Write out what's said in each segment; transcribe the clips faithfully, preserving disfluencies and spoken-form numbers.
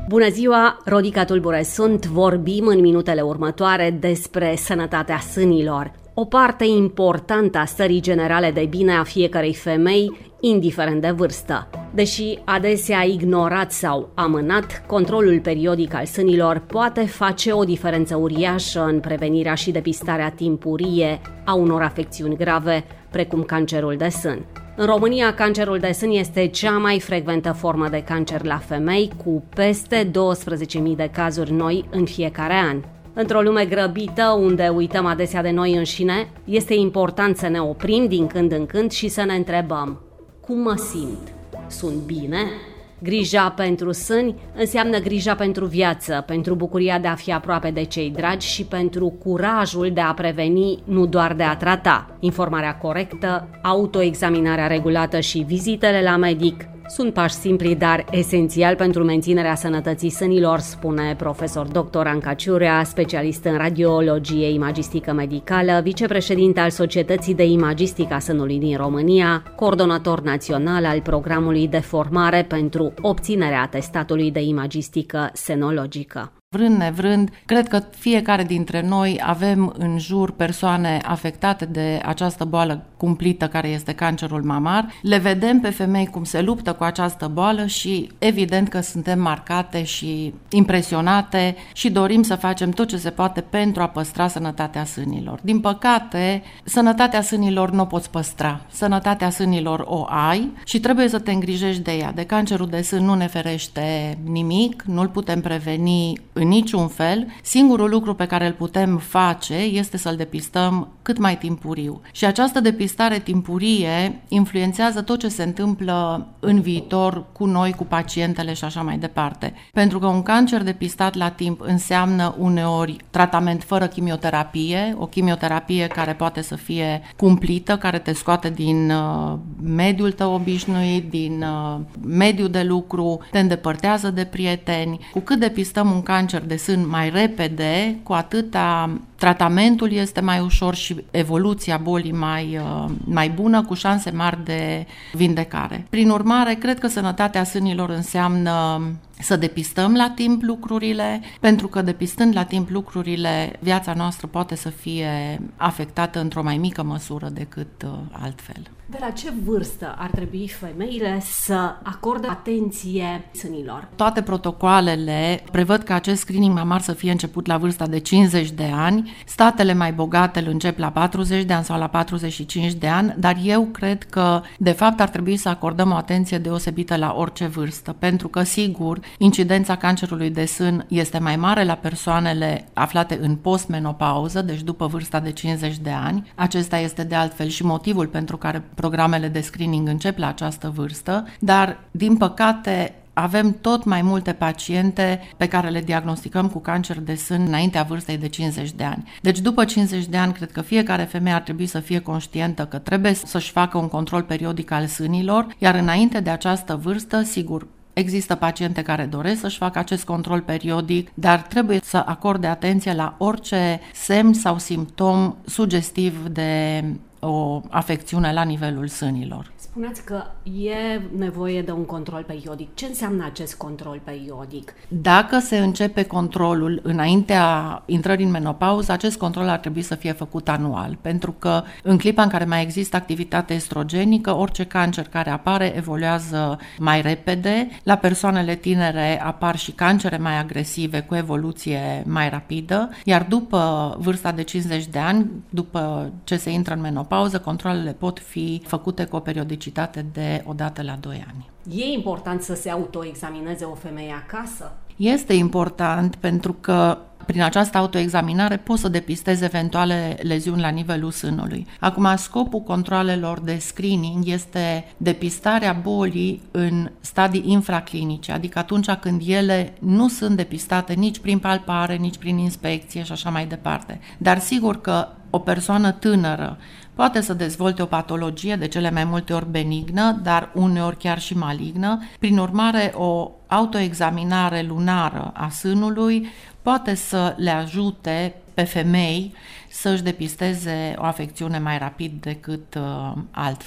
Bună ziua, Rodica Tulbure sunt, vorbim în minutele următoare despre sănătatea sânilor. O parte importantă a stării generale de bine a fiecărei femei, indiferent de vârstă. Deși adesea ignorat sau amânat, controlul periodic al sânilor poate face o diferență uriașă în prevenirea și depistarea timpurie a unor afecțiuni grave, precum cancerul de sân. În România, cancerul de sân este cea mai frecventă formă de cancer la femei, cu peste douăsprezece mii de cazuri noi în fiecare an. Într-o lume grăbită, unde uităm adesea de noi înșine, este important să ne oprim din când în când și să ne întrebăm: cum mă simt? Sunt bine? Grija pentru sâni înseamnă grija pentru viață, pentru bucuria de a fi aproape de cei dragi și pentru curajul de a preveni, nu doar de a trata. Informarea corectă, autoexaminarea regulată și vizitele la medic sunt pași simpli, dar esențiali pentru menținerea sănătății sânilor, spune profesor doctor Anca Ciurea, specialist în radiologie imagistică medicală, vicepreședinte al Societății de Imagistică a Sânului din România, coordonator național al programului de formare pentru obținerea atestatului de imagistică senologică. Vrând nevrând, cred că fiecare dintre noi avem în jur persoane afectate de această boală cumplită care este cancerul mamar. Le vedem pe femei cum se luptă cu această boală și evident că suntem marcate și impresionate și dorim să facem tot ce se poate pentru a păstra sănătatea sânilor. Din păcate, sănătatea sânilor nu o poți păstra. Sănătatea sânilor o ai și trebuie să te îngrijești de ea. De cancerul de sân nu ne ferește nimic, nu-l putem preveni în niciun fel. Singurul lucru pe care îl putem face este să-l depistăm cât mai timpuriu. Și această depistare timpurie influențează tot ce se întâmplă în viitor cu noi, cu pacientele și așa mai departe. Pentru că un cancer depistat la timp înseamnă uneori tratament fără chimioterapie, o chimioterapie care poate să fie cumplită, care te scoate din uh, mediul tău obișnuit, din uh, mediul de lucru, te îndepărtează de prieteni. Cu cât depistăm un cancer de sân mai repede, cu atâta tratamentul este mai ușor și evoluția bolii mai, mai bună, cu șanse mari de vindecare. Prin urmare, cred că sănătatea sânilor înseamnă să depistăm la timp lucrurile, pentru că depistând la timp lucrurile, viața noastră poate să fie afectată într-o mai mică măsură decât altfel. De la ce vârstă ar trebui femeile să acorde atenție sânilor? Toate protocoalele prevăd că acest screening mamar să fie început la vârsta de cincizeci de ani. Statele mai bogate îl încep la patruzeci de ani sau la patruzeci și cinci de ani, dar eu cred că, de fapt, ar trebui să acordăm o atenție deosebită la orice vârstă, pentru că, sigur, incidența cancerului de sân este mai mare la persoanele aflate în postmenopauză, deci după vârsta de cincizeci de ani. Acesta este de altfel și motivul pentru care programele de screening încep la această vârstă, dar, din păcate, avem tot mai multe paciente pe care le diagnosticăm cu cancer de sân înaintea vârstei de cincizeci de ani. Deci după cincizeci de ani, cred că fiecare femeie ar trebui să fie conștientă că trebuie să-și facă un control periodic al sânilor, iar înainte de această vârstă, sigur, există paciente care doresc să-și facă acest control periodic, dar trebuie să acorde atenție la orice semn sau simptom sugestiv de o afecțiune la nivelul sânilor. Spuneați că e nevoie de un control periodic. Ce înseamnă acest control periodic? Dacă se începe controlul înaintea intrării în menopauză, acest control ar trebui să fie făcut anual, pentru că în clipa în care mai există activitate estrogenică, orice cancer care apare evoluează mai repede. La persoanele tinere apar și cancere mai agresive cu evoluție mai rapidă, iar după vârsta de cincizeci de ani, după ce se intră în menopauză, controlele pot fi făcute cu o periodicitate de o dată la doi ani. E important să se autoexamineze o femeie acasă? Este important pentru că prin această autoexaminare poți să depistezi eventuale leziuni la nivelul sânului. Acum, scopul controalelor de screening este depistarea bolii în stadii infraclinice, adică atunci când ele nu sunt depistate nici prin palpare, nici prin inspecție și așa mai departe. Dar sigur că o persoană tânără poate să dezvolte o patologie, de cele mai multe ori benignă, dar uneori chiar și malignă. Prin urmare, o autoexaminare lunară a sânului poate să le ajute pe femei să-și depisteze o afecțiune mai rapid decât uh, altfel.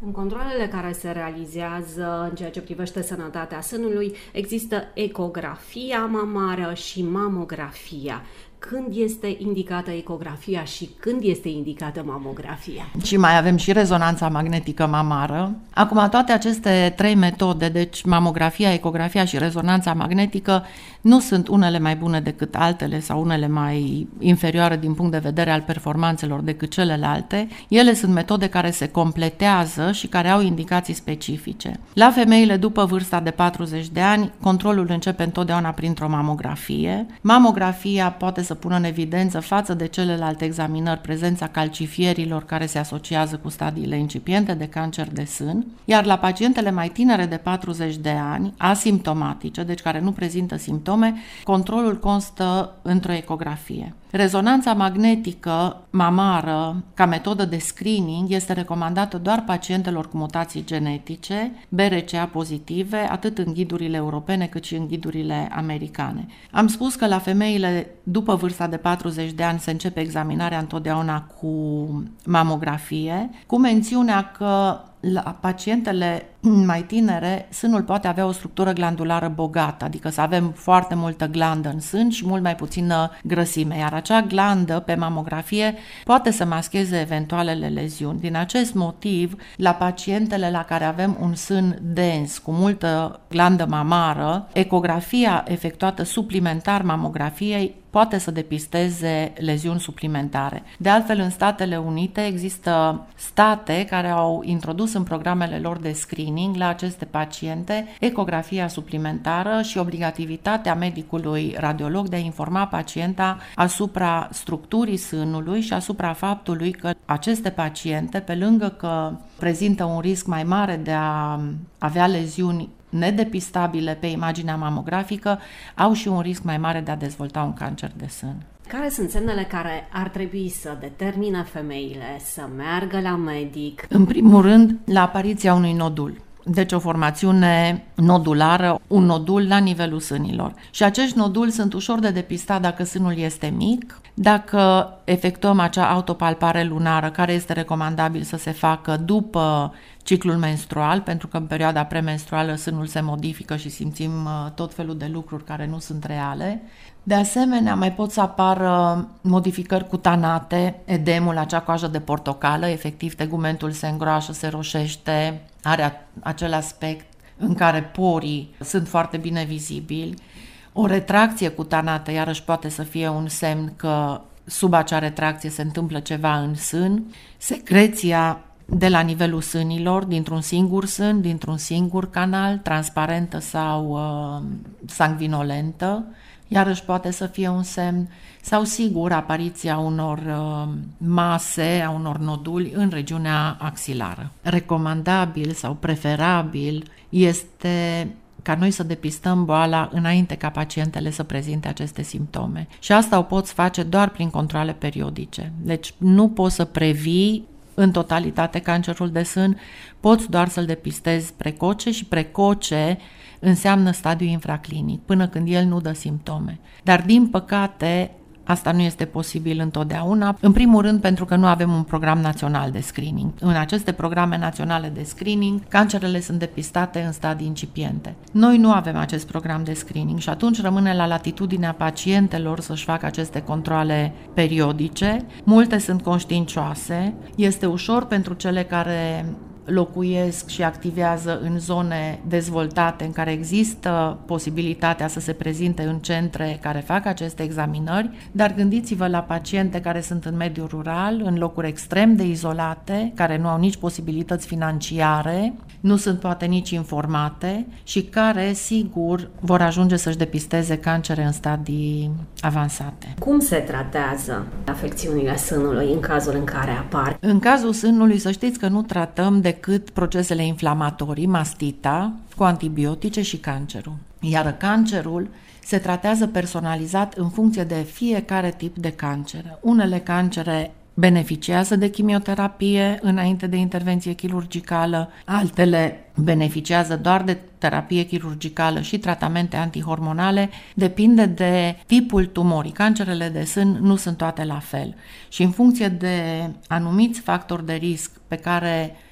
În controalele care se realizează în ceea ce privește sănătatea sânului, există ecografia mamară și mamografia. Când este indicată ecografia și când este indicată mamografia? Și mai avem și rezonanța magnetică mamară. Acum, toate aceste trei metode, deci mamografia, ecografia și rezonanța magnetică, nu sunt unele mai bune decât altele sau unele mai inferioare din punct de vedere al performanțelor decât celelalte. Ele sunt metode care se completează și care au indicații specifice. La femeile după vârsta de patruzeci de ani, controlul începe întotdeauna printr-o mamografie. Mamografia poate să să pună în evidență față de celelalte examinări prezența calcifierilor care se asociază cu stadiile incipiente de cancer de sân, iar la pacientele mai tinere de patruzeci de ani, asimptomatice, deci care nu prezintă simptome, controlul constă într-o ecografie. Rezonanța magnetică mamară, ca metodă de screening, este recomandată doar pacientelor cu mutații genetice, B R C A pozitive, atât în ghidurile europene cât și în ghidurile americane. Am spus că la femeile după vârsta de patruzeci de ani se începe examinarea întotdeauna cu mamografie, cu mențiunea că la pacientele mai tinere, sânul poate avea o structură glandulară bogată, adică să avem foarte multă glandă în sân și mult mai puțină grăsime, iar acea glandă pe mamografie poate să mascheze eventualele leziuni. Din acest motiv, la pacientele la care avem un sân dens, cu multă glandă mamară, ecografia efectuată suplimentar mamografiei poate să depisteze leziuni suplimentare. De altfel, în Statele Unite există state care au introdus în programele lor de screening la aceste paciente ecografia suplimentară și obligativitatea medicului radiolog de a informa pacienta asupra structurii sânului și asupra faptului că aceste paciente, pe lângă că prezintă un risc mai mare de a avea leziuni nedepistabile pe imaginea mamografică, au și un risc mai mare de a dezvolta un cancer de sân. Care sunt semnele care ar trebui să determine femeile să meargă la medic? În primul rând, la apariția unui nodul. Deci o formațiune nodulară, un nodul la nivelul sânilor. Și acești noduli sunt ușor de depistat dacă sânul este mic, dacă efectuăm acea autopalpare lunară, care este recomandabil să se facă după ciclul menstrual, pentru că în perioada premenstruală sânul se modifică și simțim tot felul de lucruri care nu sunt reale. De asemenea, mai pot să apară modificări cutanate, edemul, acea coajă de portocală, efectiv tegumentul se îngroașă, se roșește, are acel aspect în care porii sunt foarte bine vizibili. O retracție cutanată, iarăși, poate să fie un semn că sub acea retracție se întâmplă ceva în sân. Secreția de la nivelul sânilor, dintr-un singur sân, dintr-un singur canal, transparentă sau uh, sanguinolentă, iarăși poate să fie un semn, sau sigur apariția unor uh, mase, a unor noduli în regiunea axilară. Recomandabil sau preferabil este ca noi să depistăm boala înainte ca pacientele să prezinte aceste simptome. Și asta o poți face doar prin controale periodice. Deci nu poți să previi în totalitate cancerul de sân, poți doar să-l depistezi precoce și precoce înseamnă stadiu infraclinic, până când el nu dă simptome. Dar, din păcate, asta nu este posibil întotdeauna, în primul rând pentru că nu avem un program național de screening. În aceste programe naționale de screening, cancerele sunt depistate în stadii incipiente. Noi nu avem acest program de screening și atunci rămâne la latitudinea pacientelor să-și facă aceste controale periodice. Multe sunt conștiincioase, este ușor pentru cele care locuiesc și activează în zone dezvoltate în care există posibilitatea să se prezinte în centre care fac aceste examinări, dar gândiți-vă la paciente care sunt în mediul rural, în locuri extrem de izolate, care nu au nici posibilități financiare, nu sunt poate nici informate și care, sigur, vor ajunge să-și depisteze cancere în stadii avansate. Cum se tratează afecțiunile sânului în cazul în care apar? În cazul sânului, să știți că nu tratăm decât procesele inflamatorii, mastita, cu antibiotice și cancerul. Iar cancerul se tratează personalizat în funcție de fiecare tip de cancer. Unele cancere beneficiază de chimioterapie înainte de intervenție chirurgicală, altele beneficiază doar de terapie chirurgicală și tratamente antihormonale, depinde de tipul tumorii. Cancerele de sân nu sunt toate la fel și în funcție de anumiți factori de risc pe care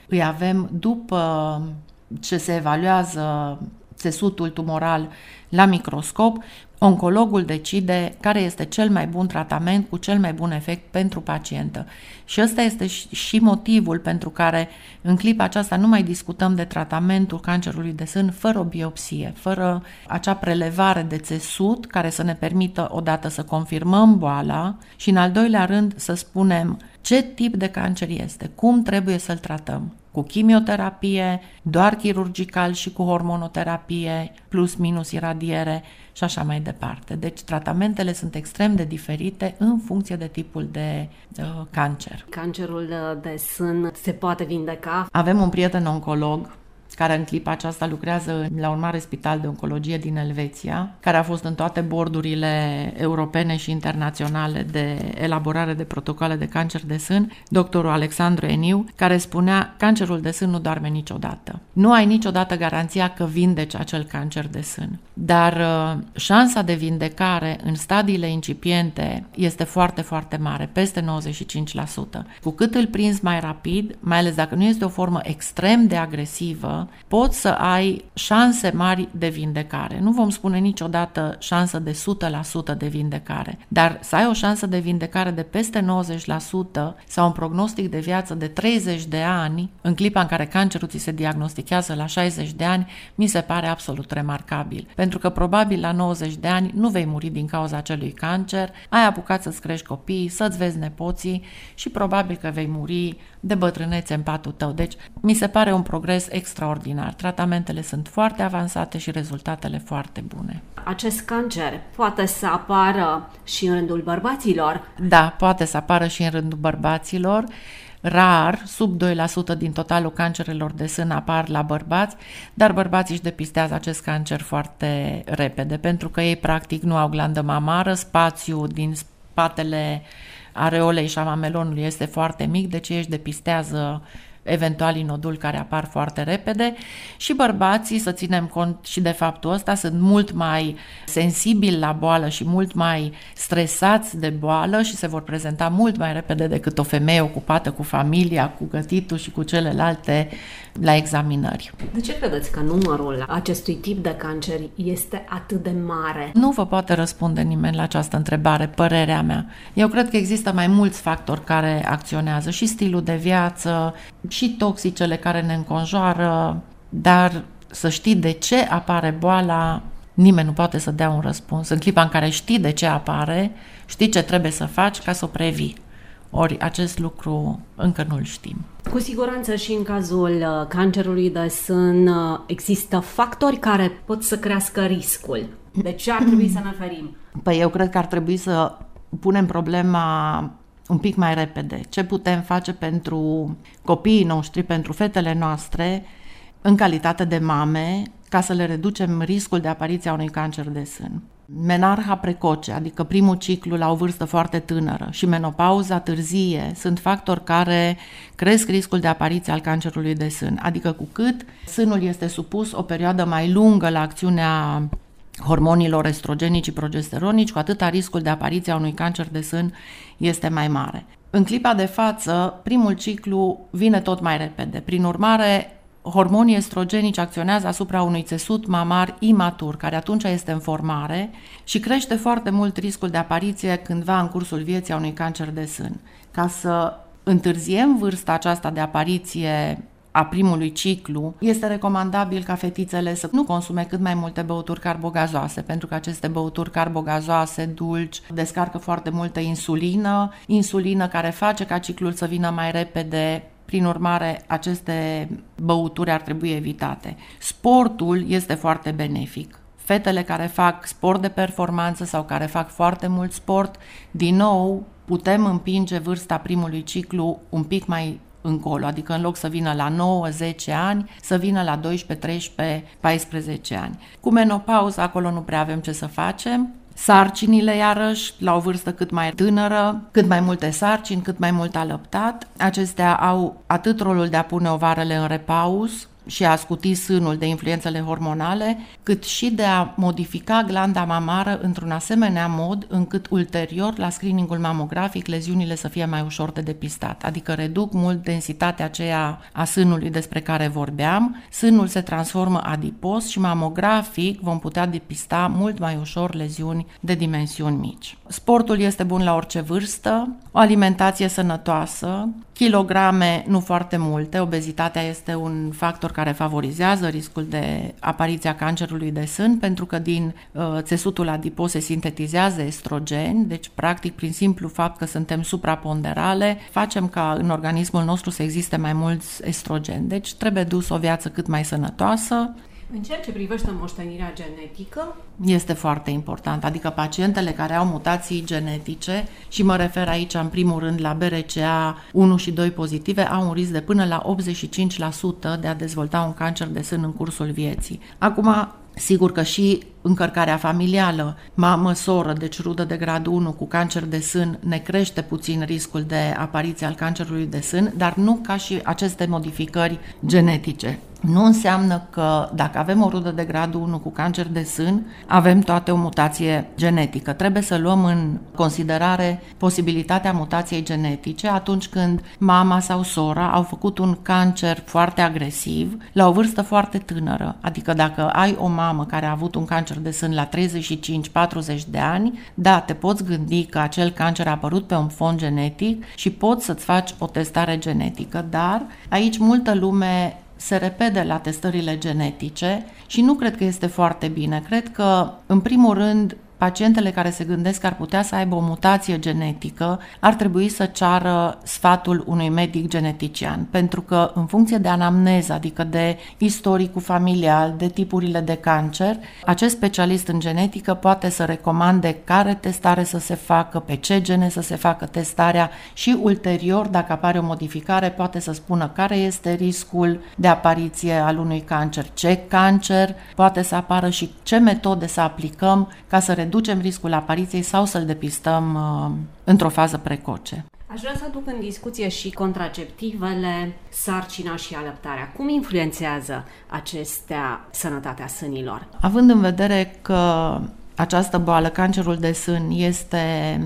îi avem după ce se evaluează țesutul tumoral la microscop, oncologul decide care este cel mai bun tratament cu cel mai bun efect pentru pacientă. Și ăsta este și motivul pentru care în clipa aceasta nu mai discutăm de tratamentul cancerului de sân fără o biopsie, fără acea prelevare de țesut care să ne permită odată să confirmăm boala și în al doilea rând să spunem ce tip de cancer este, cum trebuie să-l tratăm. Cu chimioterapie, doar chirurgical și cu hormonoterapie, plus minus iradiere și așa mai departe. Deci tratamentele sunt extrem de diferite în funcție de tipul de uh, cancer. Cancerul de sân se poate vindeca? Avem un prieten oncolog care în clipa aceasta lucrează la un mare spital de oncologie din Elveția, care a fost în toate bordurile europene și internaționale de elaborare de protocoale de cancer de sân, doctorul Alexandru Eniu, care spunea: cancerul de sân nu doarme niciodată. Nu ai niciodată garanția că vindeci acel cancer de sân, dar uh, șansa de vindecare în stadiile incipiente este foarte, foarte mare, peste nouăzeci și cinci la sută. Cu cât îl prinzi mai rapid, mai ales dacă nu este o formă extrem de agresivă, poți să ai șanse mari de vindecare. Nu vom spune niciodată șansă de o sută la sută de vindecare, dar să ai o șansă de vindecare de peste nouăzeci la sută sau un prognostic de viață de treizeci de ani, în clipa în care cancerul ți se diagnostichează la șaizeci de ani, mi se pare absolut remarcabil. Pentru că probabil la nouăzeci de ani nu vei muri din cauza acelui cancer, ai apucat să-ți crești copiii, să-ți vezi nepoții și probabil că vei muri de bătrânețe în patul tău. Deci mi se pare un progres extraordinar. Tratamentele sunt foarte avansate și rezultatele foarte bune. Acest cancer poate să apară și în rândul bărbaților? Da, poate să apară și în rândul bărbaților. Rar, sub doi la sută din totalul cancerelor de sân apar la bărbați, dar bărbații își depistează acest cancer foarte repede, pentru că ei practic nu au glandă mamară, spațiul din spatele areolei și a mamelonului este foarte mic, deci ei își depistează eventualii noduli care apar foarte repede și bărbații, să ținem cont și de faptul ăsta, sunt mult mai sensibili la boală și mult mai stresați de boală și se vor prezenta mult mai repede decât o femeie ocupată cu familia, cu gătitul și cu celelalte la examinări. De ce credeți că numărul acestui tip de cancer este atât de mare? Nu vă poate răspunde nimeni la această întrebare, părerea mea. Eu cred că există mai mulți factori care acționează, și stilul de viață, și toxicele care ne înconjoară, dar să știi de ce apare boala, nimeni nu poate să dea un răspuns. În clipa în care știi de ce apare, știi ce trebuie să faci ca să o previi. Ori acest lucru încă nu-l știm. Cu siguranță și în cazul cancerului de sân există factori care pot să crească riscul. De ce ar trebui să ne ferim? Păi eu cred că ar trebui să punem problema un pic mai repede. Ce putem face pentru copiii noștri, pentru fetele noastre, în calitate de mame, ca să le reducem riscul de apariție a unui cancer de sân. Menarha precoce, adică primul ciclu la o vârstă foarte tânără, și menopauza târzie sunt factori care cresc riscul de apariție al cancerului de sân. Adică cu cât sânul este supus o perioadă mai lungă la acțiunea hormonilor estrogenici și progesteronici, cu atâta riscul de apariție a unui cancer de sân este mai mare. În clipa de față, primul ciclu vine tot mai repede. Prin urmare, hormonii estrogenici acționează asupra unui țesut mamar imatur, care atunci este în formare și crește foarte mult riscul de apariție cândva în cursul vieții a unui cancer de sân. Ca să întârziem vârsta aceasta de apariție a primului ciclu, este recomandabil ca fetițele să nu consume cât mai multe băuturi carbogazoase, pentru că aceste băuturi carbogazoase, dulci, descarcă foarte multă insulină, insulină care face ca ciclul să vină mai repede. Prin urmare, aceste băuturi ar trebui evitate. Sportul este foarte benefic. Fetele care fac sport de performanță sau care fac foarte mult sport, din nou putem împinge vârsta primului ciclu un pic mai încolo, adică în loc să vină la nouă zece ani, să vină la doisprezece, treisprezece, paisprezece ani. Cu menopauza, acolo nu prea avem ce să facem. Sarcinile, iarăși, la o vârstă cât mai tânără, cât mai multe sarcini, cât mai mult alăptat. Acestea au atât rolul de a pune ovarele în repaus, și a scuti sânul de influențele hormonale, cât și de a modifica glanda mamară într-un asemenea mod încât ulterior, la screeningul mamografic, leziunile să fie mai ușor de depistat. Adică reduc mult densitatea aceea a sânului despre care vorbeam, sânul se transformă adipos și mamografic vom putea depista mult mai ușor leziuni de dimensiuni mici. Sportul este bun la orice vârstă, o alimentație sănătoasă, kilograme nu foarte multe, obezitatea este un factor care favorizează riscul de apariția cancerului de sân, pentru că din uh, țesutul adipos se sintetizează estrogeni, deci practic prin simplu fapt că suntem supraponderale, facem ca în organismul nostru să existe mai mulți estrogeni, deci trebuie dus o viață cât mai sănătoasă. În ceea ce privește moștenirea genetică? Este foarte important, adică pacientele care au mutații genetice, și mă refer aici în primul rând la B R C A unu și doi pozitive, au un risc de până la optzeci și cinci la sută de a dezvolta un cancer de sân în cursul vieții. Acum, sigur că și încărcarea familială, mamă, soră, deci rudă de gradul unu cu cancer de sân, ne crește puțin riscul de apariție al cancerului de sân, dar nu ca și aceste modificări genetice. Nu înseamnă că dacă avem o rudă de gradul unu cu cancer de sân, avem toate o mutație genetică. Trebuie să luăm în considerare posibilitatea mutației genetice atunci când mama sau sora au făcut un cancer foarte agresiv la o vârstă foarte tânără. Adică dacă ai o mamă care a avut un cancer de sân la treizeci și cinci patruzeci de ani, da, te poți gândi că acel cancer a apărut pe un fond genetic și poți să-ți faci o testare genetică, dar aici multă lume se repede la testările genetice și nu cred că este foarte bine. Cred că, în primul rând, pacientele care se gândesc că ar putea să aibă o mutație genetică ar trebui să ceară sfatul unui medic genetician, pentru că în funcție de anamneză, adică de istoricul familial, de tipurile de cancer, acest specialist în genetică poate să recomande care testare să se facă, pe ce gene să se facă testarea și ulterior, dacă apare o modificare, poate să spună care este riscul de apariție al unui cancer, ce cancer poate să apară și ce metode să aplicăm ca să reducem riscul apariției sau să-l depistăm uh, într-o fază precoce. Aș vrea să aduc în discuție și contraceptivele, sarcina și alăptarea. Cum influențează acestea sănătatea sânilor? Având în vedere că această boală, cancerul de sân, este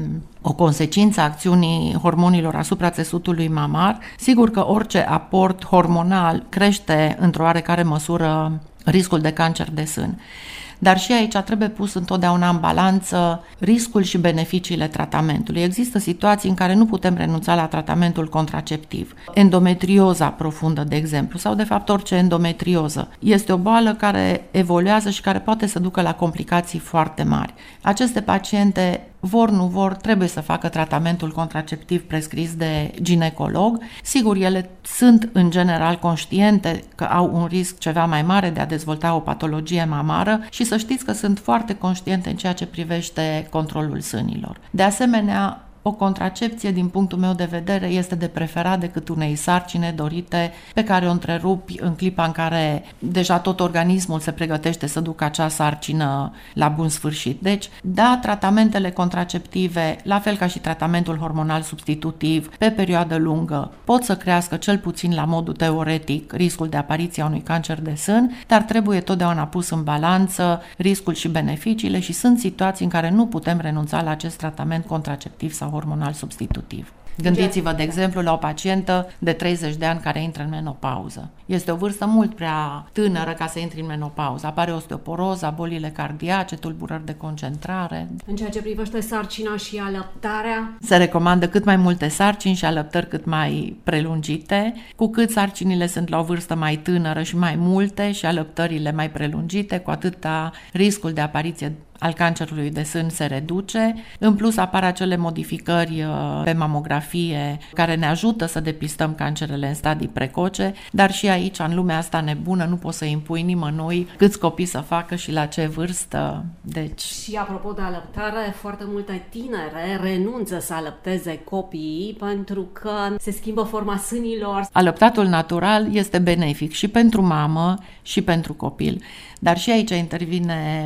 o consecință a acțiunii hormonilor asupra țesutului mamar, sigur că orice aport hormonal crește într-o oarecare măsură riscul de cancer de sân. Dar și aici trebuie pus întotdeauna în balanță riscul și beneficiile tratamentului. Există situații în care nu putem renunța la tratamentul contraceptiv. Endometrioza profundă, de exemplu, sau de fapt orice endometrioză. Este o boală care evoluează și care poate să ducă la complicații foarte mari. Aceste paciente, vor, nu vor, trebuie să facă tratamentul contraceptiv prescris de ginecolog. Sigur, ele sunt în general conștiente că au un risc ceva mai mare de a dezvolta o patologie mamară și să știți că sunt foarte conștiente în ceea ce privește controlul sânilor. De asemenea, o contracepție, din punctul meu de vedere, este de preferat decât unei sarcine dorite pe care o întrerupi în clipa în care deja tot organismul se pregătește să ducă acea sarcină la bun sfârșit. Deci, da, tratamentele contraceptive, la fel ca și tratamentul hormonal substitutiv, pe perioadă lungă, pot să crească cel puțin la modul teoretic riscul de apariție a unui cancer de sân, dar trebuie totdeauna pus în balanță riscul și beneficiile și sunt situații în care nu putem renunța la acest tratament contraceptiv sau hormonal substitutiv. Gândiți-vă, de exemplu, la o pacientă de treizeci de ani care intră în menopauză. Este o vârstă mult prea tânără ca să intri în menopauză. Apare osteoporoza, bolile cardiace, tulburări de concentrare. În ceea ce privește sarcina și alăptarea? Se recomandă cât mai multe sarcini și alăptări cât mai prelungite. Cu cât sarcinile sunt la o vârstă mai tânără și mai multe și alăptările mai prelungite, cu atâta riscul de apariție al cancerului de sân se reduce. În plus apar acele modificări pe mamografie care ne ajută să depistăm cancerele în stadii precoce, dar și aici, în lumea asta nebună, nu poți să impui nimănui câți copii să facă și la ce vârstă. Deci... Și apropo de alăptare, foarte multe tinere renunță să alăpteze copiii pentru că se schimbă forma sânilor. Alăptatul natural este benefic și pentru mamă și pentru copil, dar și aici intervine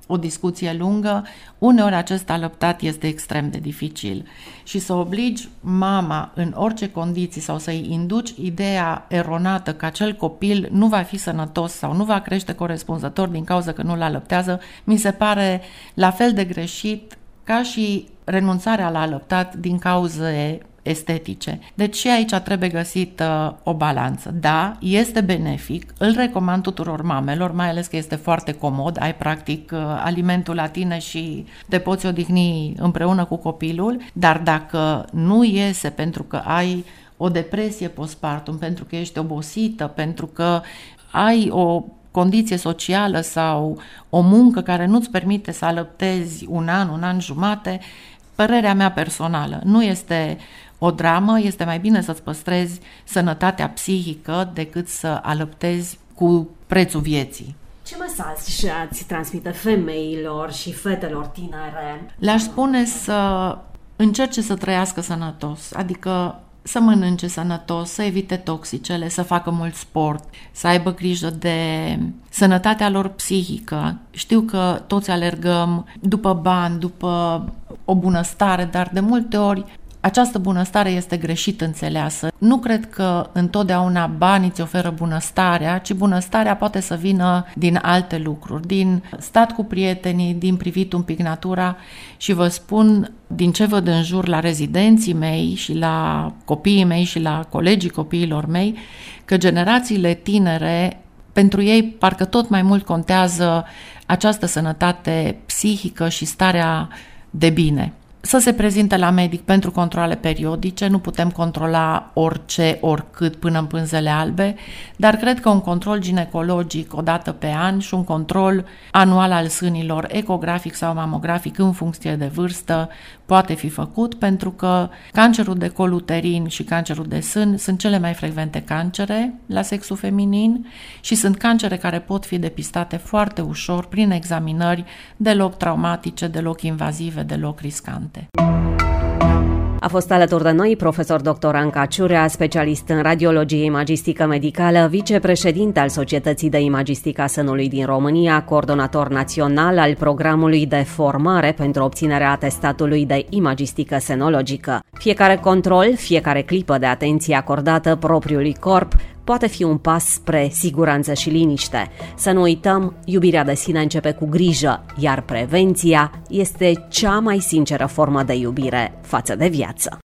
o discuție lungă, uneori acest alăptat este extrem de dificil. Și să obligi mama în orice condiții sau să-i induci ideea eronată că acel copil nu va fi sănătos sau nu va crește corespunzător din cauza că nu-l alăptează, mi se pare la fel de greșit ca și renunțarea la alăptat din cauze estetice. Deci și aici trebuie găsită o balanță. Da, este benefic, îl recomand tuturor mamelor, mai ales că este foarte comod, ai practic alimentul la tine și te poți odihni împreună cu copilul, dar dacă nu iese pentru că ai o depresie postpartum, pentru că ești obosită, pentru că ai o condiție socială sau o muncă care nu-ți permite să alăptezi un an, un an jumate, părerea mea personală, nu este o dramă, este mai bine să-ți păstrezi sănătatea psihică decât să alăptezi cu prețul vieții. Ce mesaj ați transmite femeilor și fetelor tinere? Le-aș spune să încerce să trăiască sănătos, adică să mănânce sănătos, să evite toxicele, să facă mult sport, să aibă grijă de sănătatea lor psihică. Știu că toți alergăm după bani, după o bunăstare, dar de multe ori această bunăstare este greșit înțeleasă. Nu cred că întotdeauna banii îți oferă bunăstarea, ci bunăstarea poate să vină din alte lucruri, din stat cu prietenii, din privit un pic natura și vă spun din ce văd în jur la rezidenții mei și la copiii mei și la colegii copiilor mei, că generațiile tinere, pentru ei parcă tot mai mult contează această sănătate psihică și starea de bine. Să se prezinte la medic pentru controale periodice, nu putem controla orice, oricât până în pânzele albe, dar cred că un control ginecologic o dată pe an și un control anual al sânilor, ecografic sau mamografic în funcție de vârstă, poate fi făcut, pentru că cancerul de col uterin și cancerul de sân sunt cele mai frecvente cancere la sexul feminin și sunt cancere care pot fi depistate foarte ușor prin examinări deloc traumatice, deloc invazive, deloc riscante. A fost alături de noi profesor doctor Anca Ciurea, specialist în radiologie imagistică medicală, vicepreședinte al Societății de Imagistică a Sânului din România, coordonator național al programului de formare pentru obținerea atestatului de imagistică senologică. Fiecare control, fiecare clipă de atenție acordată propriului corp poate fi un pas spre siguranță și liniște. Să nu uităm, iubirea de sine începe cu grijă, iar prevenția este cea mai sinceră formă de iubire față de viață.